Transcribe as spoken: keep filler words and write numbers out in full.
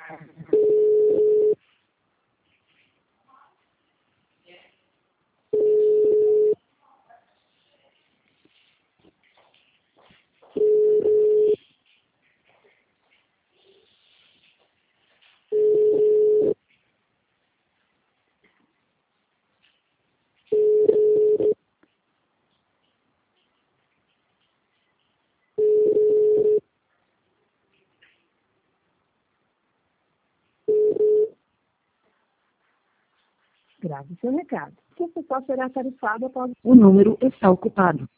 Grave seu recado, que o pessoal será tarifado após... O número está ocupado.